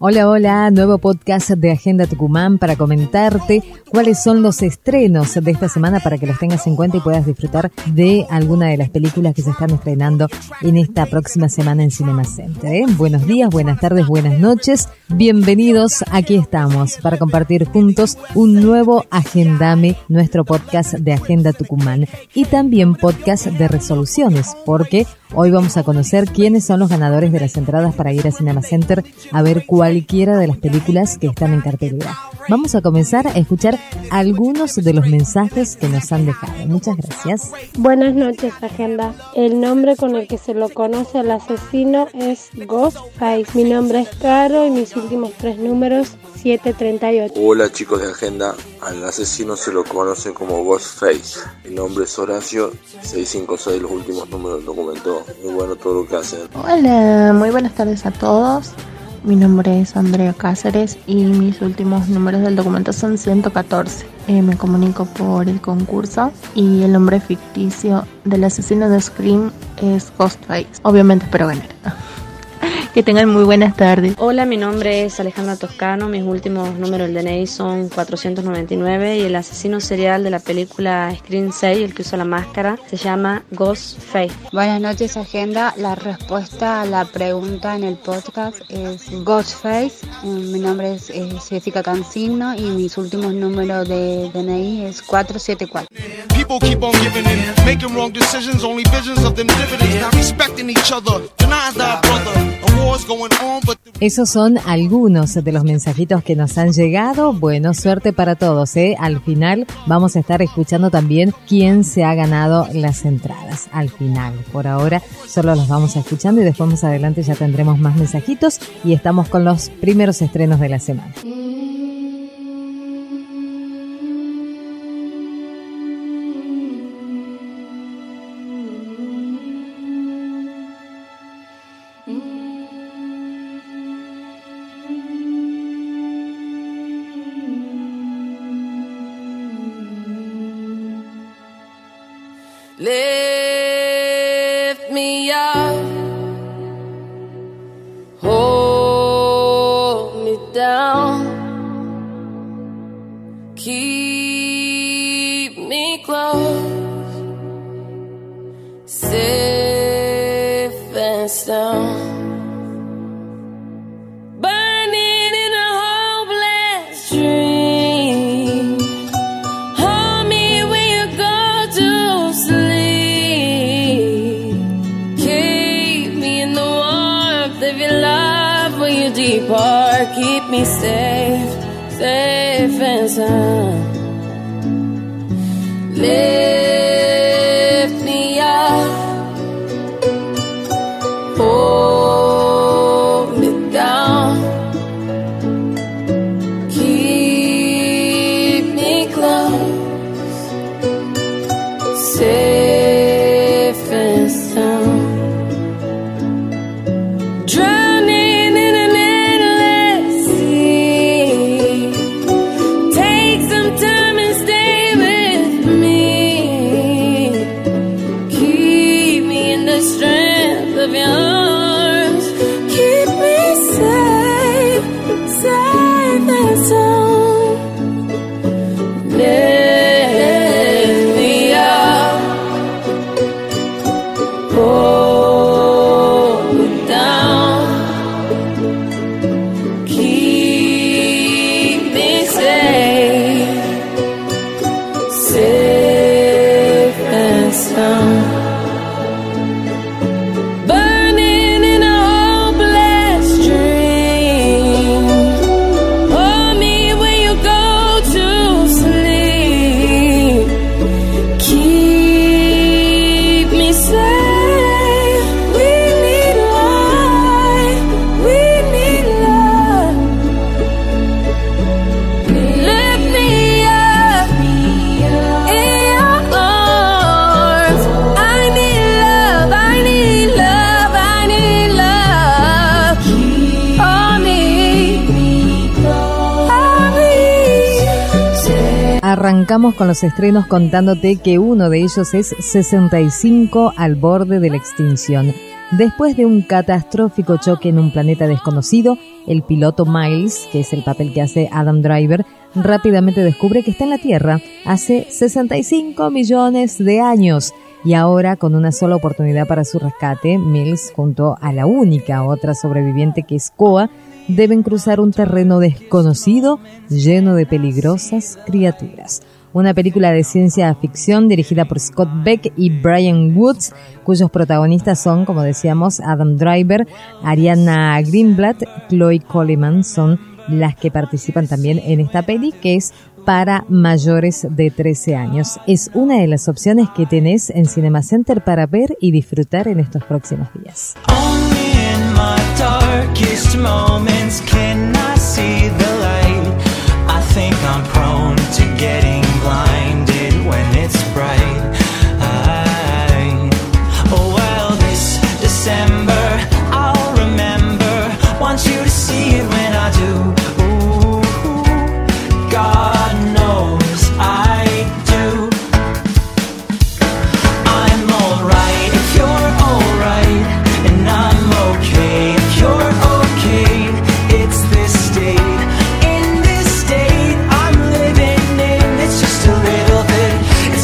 Hola, hola, nuevo podcast de Agenda Tucumán para comentarte cuáles son los estrenos de esta semana para que los tengas en cuenta y puedas disfrutar de alguna de las películas que se están estrenando en esta próxima semana en Cinema Center. Buenos días, buenas tardes, buenas noches, bienvenidos, aquí estamos para compartir juntos un nuevo Agendame, nuestro podcast de Agenda Tucumán y también podcast de resoluciones, porque hoy vamos a conocer quiénes son los ganadores de las entradas para ir a Cinema Center a ver cualquiera de las películas que están en cartelera. Vamos a comenzar a escuchar algunos de los mensajes que nos han dejado. Muchas gracias. Buenas noches, Agenda. El nombre con el que se lo conoce al asesino es Ghostface. Mi nombre es Caro y mis últimos 3 números 738. Hola chicos de Agenda, al asesino se lo conoce como Ghostface. Mi nombre es Horacio, 656, los últimos números del documento. Muy bueno todo lo que hacen. Hola, muy buenas tardes a todos. Mi nombre es Andrea Cáceres y mis últimos números del documento son 114. Me comunico por el concurso y el nombre ficticio del asesino de Scream es Ghostface. Obviamente espero ganar. Que tengan muy buenas tardes. Hola, mi nombre es Alejandra Toscano, mis últimos números del DNI son 499 y el asesino serial de la película Scream 6, el que usa la máscara, se llama Ghostface. Buenas noches, Agenda. La respuesta a la pregunta en el podcast es Ghostface. Mi nombre es Jessica Cancino y mis últimos números de DNI es 474. People keep on giving in, making wrong decisions, only visions of them dividends, not respecting each other, denies thy brother. Esos son algunos de los mensajitos que nos han llegado. Bueno, suerte para todos, ¿eh? Al final vamos a estar escuchando también quién se ha ganado las entradas. Al final, por ahora solo los vamos escuchando y después más adelante ya tendremos más mensajitos y estamos con los primeros estrenos de la semana. Lift me up, hold me down, keep me close, safe and sound. Burning in a hopeless dream, hold me when you go to sleep, keep me in the warmth of your love when you depart, keep me safe, safe and sound. Lift me up, hold me down, keep me close, safe and sound. Drowning in an endless sea, take some time and stay with me. arrancamos con los estrenos contándote que uno de ellos es 65 al borde de la extinción. Después de un catastrófico choque en un planeta desconocido, el piloto Miles, que es el papel que hace Adam Driver, rápidamente descubre que está en la Tierra hace 65 millones de años. Y ahora, con una sola oportunidad para su rescate, Miles, junto a la única otra sobreviviente que es Koa, deben cruzar un terreno desconocido lleno de peligrosas criaturas. Una película de ciencia ficción dirigida por Scott Beck y Brian Woods, cuyos protagonistas son, como decíamos, Adam Driver, Ariana Greenblatt, Chloe Coleman, son las que participan también en esta peli, que es para mayores de 13 años. Es una de las opciones que tenés en Cinema Center para ver y disfrutar en estos próximos días. Darkest moments, can I see the light? I think I'm prone to getting blinded when it's bright. Oh well, this December I'll remember. Want you to see it when I do. Ooh, God knows I do. I'm alright if you're alright, and I'm okay. You're okay, it's this state, in this state I'm living in. It's just a little bit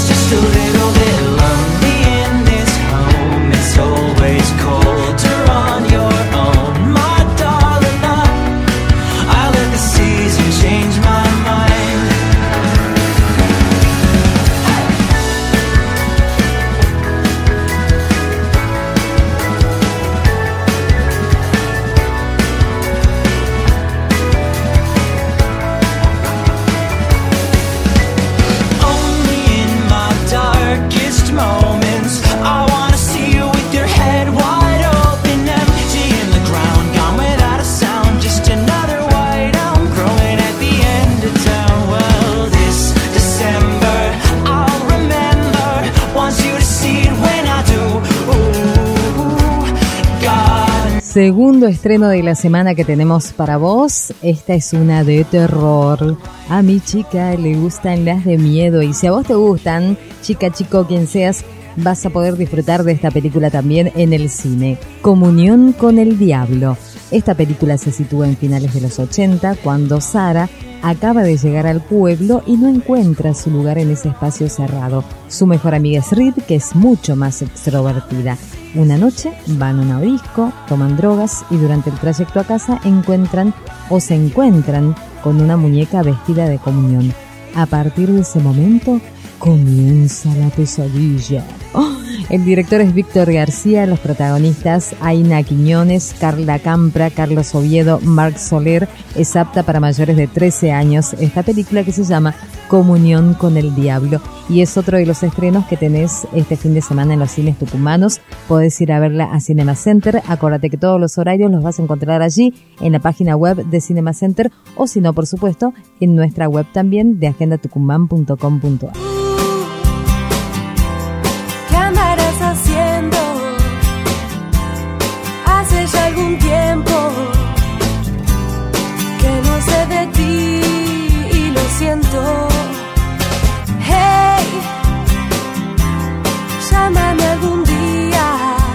lonely in this home. It's always colder on your own, my darling. I let the season change my mind. Moments, I wanna see you with your head wide open, empty in the ground, gone without a sound, just another white elm growing at the end of town. Well, this December I'll remember, want you to see it when I do. Ooh, God. Segundo estreno de la semana que tenemos para vos. Esta es una de terror. A mi chica le gustan las de miedo, y si a vos te gustan, chica, chico, quien seas, vas a poder disfrutar de esta película también en el cine. Comunión con el Diablo. Esta película se sitúa en finales de los 80, cuando Sara acaba de llegar al pueblo y no encuentra su lugar en ese espacio cerrado. Su mejor amiga es Reed, que es mucho más extrovertida. Una noche van a una disco, toman drogas y durante el trayecto a casa se encuentran con una muñeca vestida de comunión. A partir de ese momento comienza la pesadilla. El director es Víctor García, los protagonistas Aina Quiñones, Carla Campra, Carlos Oviedo, Marc Soler. Es apta para mayores de 13 años esta película, que se llama Comunión con el Diablo, y es otro de los estrenos que tenés este fin de semana en los cines tucumanos. Podés ir a verla a Cinema Center. Acordate que todos los horarios los vas a encontrar allí en la página web de Cinema Center, o si no, por supuesto, en nuestra web también de agendatucumán.com.ar. Haciendo hace ya algún tiempo que no sé de ti y lo siento. Hey, llámame algún día,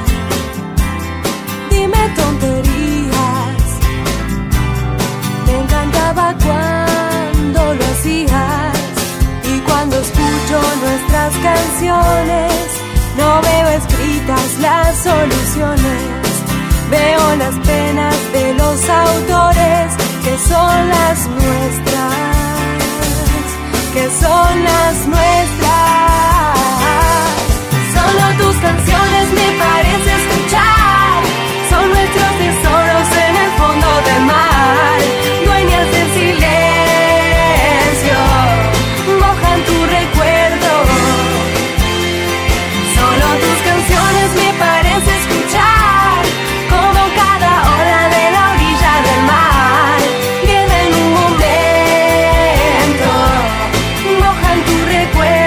dime tonterías. Me encantaba cuando lo hacías, y cuando escucho nuestras canciones no veo escritas las soluciones, veo las penas de los autores que son las nuestras, que son las nuestras. Solo tus canciones me parece escuchar, son nuestros tesoros en el fondo del mar, dueñas del silencio, mojan tu recuerdo. Tus canciones me parece escuchar, como cada hora de la orilla del mar, vienen un momento, mojan tu recuerdo.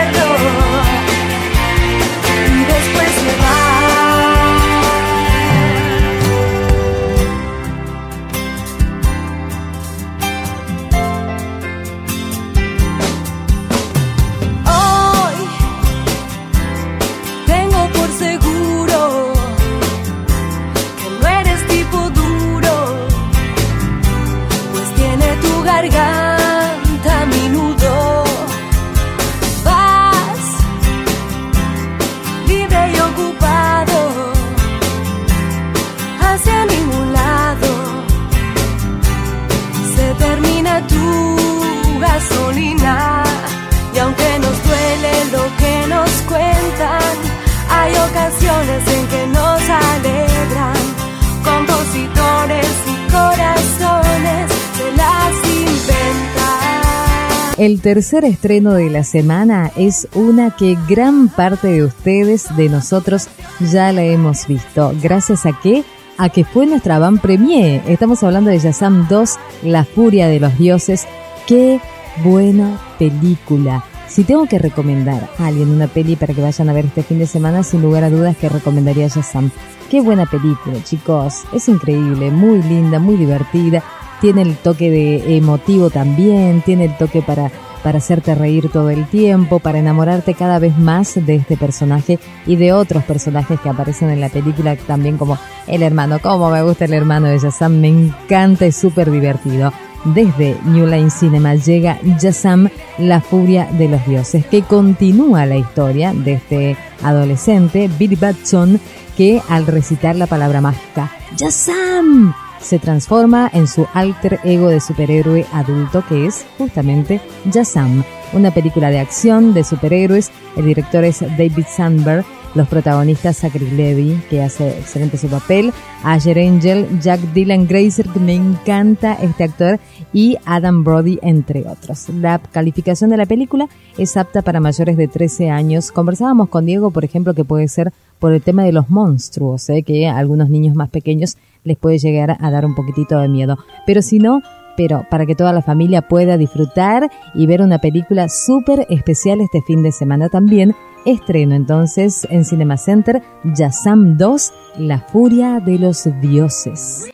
El tercer estreno de la semana es una que gran parte de ustedes, de nosotros, ya la hemos visto. ¿Gracias a qué? A que fue nuestra van premier. Estamos hablando de Shazam 2, La Furia de los Dioses. ¡Qué buena película! Si tengo que recomendar a alguien una peli para que vayan a ver este fin de semana, sin lugar a dudas que recomendaría Shazam. ¡Qué buena película, chicos! Es increíble, muy linda, muy divertida. Tiene el toque de emotivo también, tiene el toque para hacerte reír todo el tiempo, para enamorarte cada vez más de este personaje y de otros personajes que aparecen en la película también, como el hermano. Cómo me gusta el hermano de Shazam, me encanta, es súper divertido. Desde New Line Cinema llega Shazam, La Furia de los Dioses, que continúa la historia de este adolescente, Billy Batson, que al recitar la palabra mágica Shazam se transforma en su alter ego de superhéroe adulto, que es justamente Shazam, una película de acción de superhéroes. El director es David Sandberg, los protagonistas Zachary Levi, que hace excelente su papel, Asher Angel, Jack Dylan Grazer, que me encanta este actor, y Adam Brody, entre otros. La calificación de la película es apta para mayores de 13 años. Conversábamos con Diego, por ejemplo, que puede ser por el tema de los monstruos, que a algunos niños más pequeños les puede llegar a dar un poquitito de miedo. Pero si no, para que toda la familia pueda disfrutar y ver una película súper especial este fin de semana también. Estreno entonces en Cinema Center Shazam 2, La Furia de los Dioses.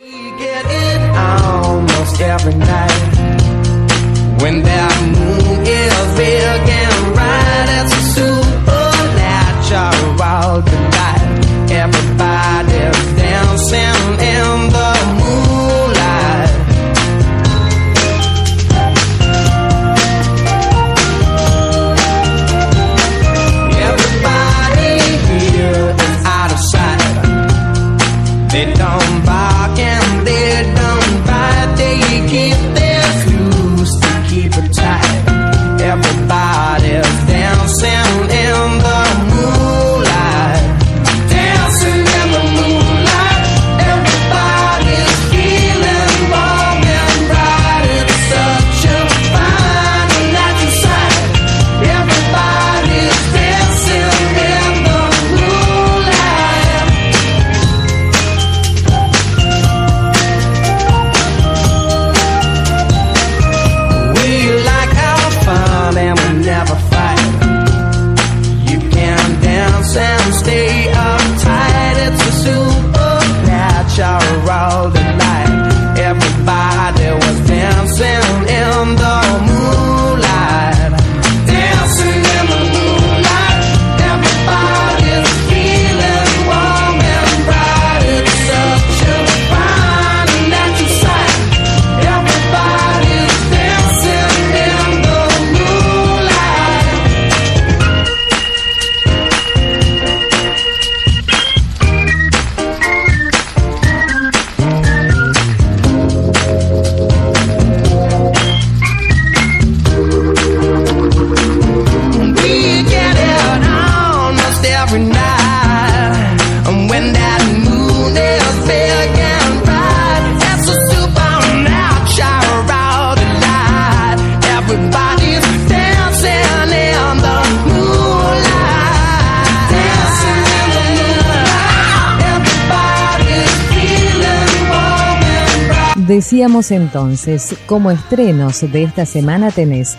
Everybody's dancing in the moonlight. Everybody here is out of sight. They don't bark and they don't bite. They keep their clues to keep it tight. Everybody's dancing in the moonlight. Decíamos entonces, como estrenos de esta semana tenés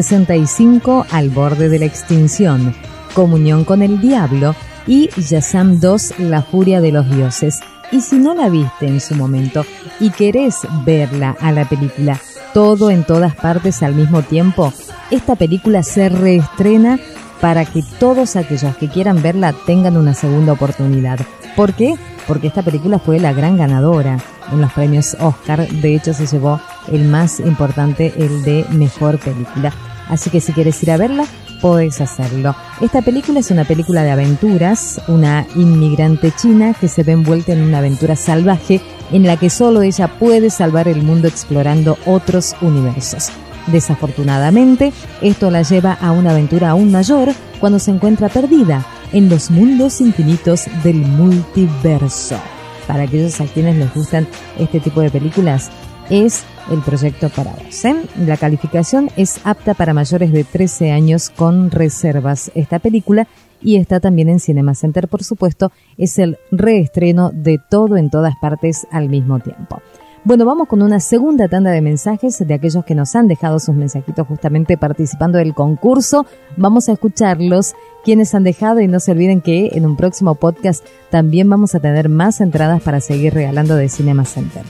65 al borde de la extinción, Comunión con el Diablo y Shazam 2, La Furia de los Dioses. Y si no la viste en su momento y querés verla a la película todo en todas partes al mismo tiempo, esta película se reestrena para que todos aquellos que quieran verla tengan una segunda oportunidad. ¿Por qué? Porque esta película fue la gran ganadora en los premios Oscar. De hecho, se llevó el más importante, el de Mejor Película. Así que si quieres ir a verla, podés hacerlo. Esta película es una película de aventuras, una inmigrante china que se ve envuelta en una aventura salvaje en la que solo ella puede salvar el mundo explorando otros universos. Desafortunadamente, esto la lleva a una aventura aún mayor cuando se encuentra perdida en los mundos infinitos del multiverso. Para aquellos a quienes les gustan este tipo de películas, es el proyecto para vos, ¿eh? La calificación es apta para mayores de 13 años con reservas. Esta película, y está también en Cinema Center, por supuesto, es el reestreno de Todo en Todas Partes al mismo tiempo. Bueno, vamos con una segunda tanda de mensajes de aquellos que nos han dejado sus mensajitos justamente participando del concurso. Vamos a escucharlos, quienes han dejado, y no se olviden que en un próximo podcast también vamos a tener más entradas para seguir regalando de Cinema Center.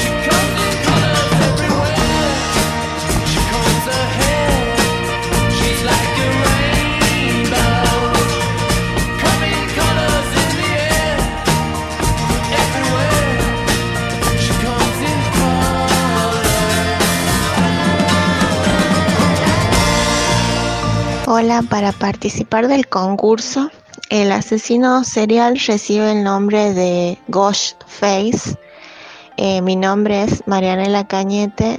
Hola, para participar del concurso, el asesino serial recibe el nombre de Ghostface. Mi nombre es Marianela Cañete,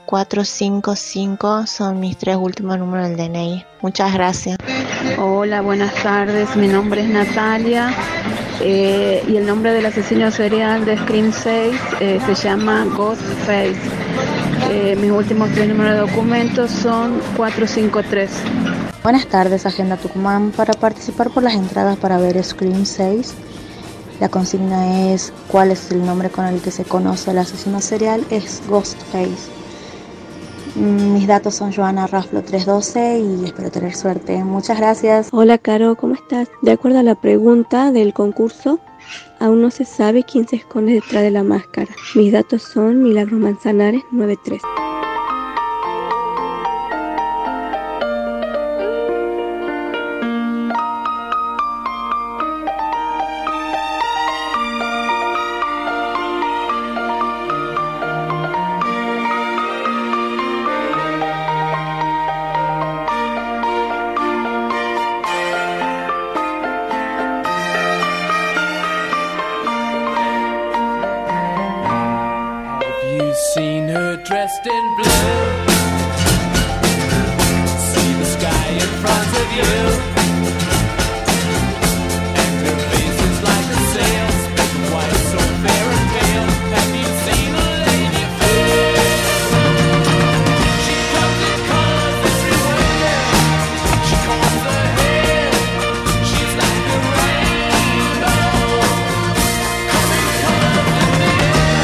455 son mis 3 últimos números del DNI. Muchas gracias. Hola, buenas tardes, mi nombre es Natalia y el nombre del asesino serial de Scream 6 se llama Ghostface. Mis últimos 3 números de documentos son 453. Buenas tardes, Agenda Tucumán. Para participar por las entradas para ver Scream 6, la consigna es ¿cuál es el nombre con el que se conoce al asesino serial? Es Ghostface. Mis datos son Joana Raflo 312 y espero tener suerte. Muchas gracias. Hola, Caro, ¿cómo estás? De acuerdo a la pregunta del concurso, aún no se sabe quién se esconde detrás de la máscara. Mis datos son Milagros Manzanares 93. Seen her dressed in blue. See the sky in front of you. And her face is like a sail, split white, so fair and pale. Have you seen a lady fair? She comes in colors everywhere. She combs her hair. She's like a rainbow. Coming colors in the air.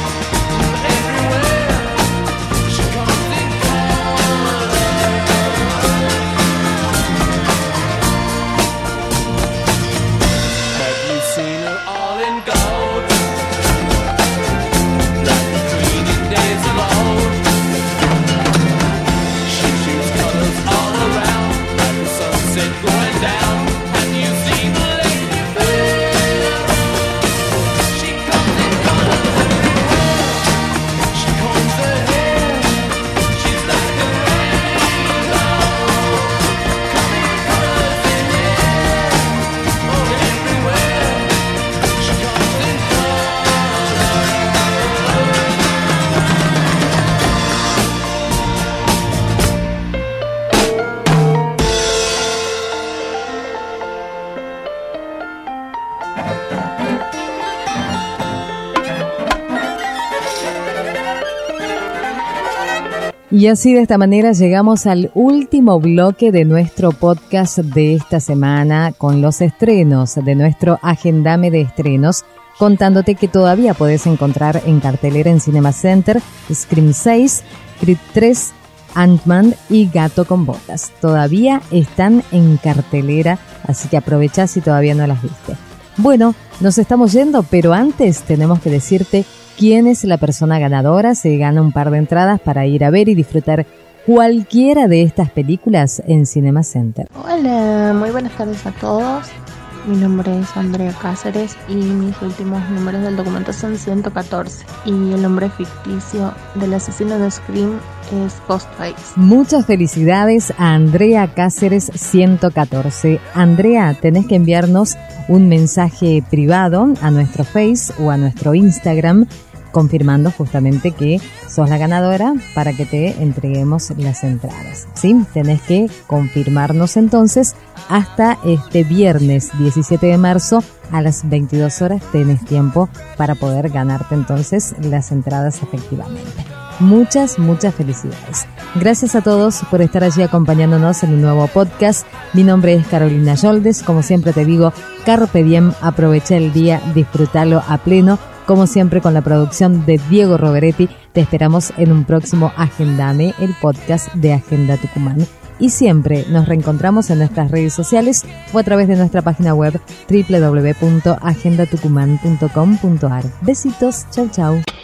Y así, de esta manera, llegamos al último bloque de nuestro podcast de esta semana con los estrenos de nuestro Agendame de Estrenos, contándote que todavía puedes encontrar en cartelera en Cinema Center Scream 6, Creed 3, Ant-Man y Gato con Botas. Todavía están en cartelera, así que aprovechá si todavía no las viste. Bueno, nos estamos yendo, pero antes tenemos que decirte quién es la persona ganadora. Se gana un par de entradas para ir a ver y disfrutar cualquiera de estas películas en Cinema Center. Hola, muy buenas tardes a todos. Mi nombre es Andrea Cáceres y mis últimos números del documento son 114. Y el nombre ficticio del asesino de Scream es Ghostface. Muchas felicidades a Andrea Cáceres 114. Andrea, tenés que enviarnos un mensaje privado a nuestro Face o a nuestro Instagram confirmando justamente que sos la ganadora para que te entreguemos las entradas, ¿sí? Tenés que confirmarnos entonces hasta este viernes 17 de marzo a las 22 horas. Tenés tiempo para poder ganarte entonces las entradas efectivamente. Muchas felicidades. Gracias a todos por estar allí acompañándonos en un nuevo podcast. Mi nombre es Carolina Yoldes. Como siempre te digo, carpe diem, aprovecha el día, disfrútalo a pleno. Como siempre con la producción de Diego Roveretti. Te esperamos en un próximo Agendame, el podcast de Agenda Tucumán. Y siempre nos reencontramos en nuestras redes sociales o a través de nuestra página web www.agendatucumán.com.ar. Besitos, chau chau.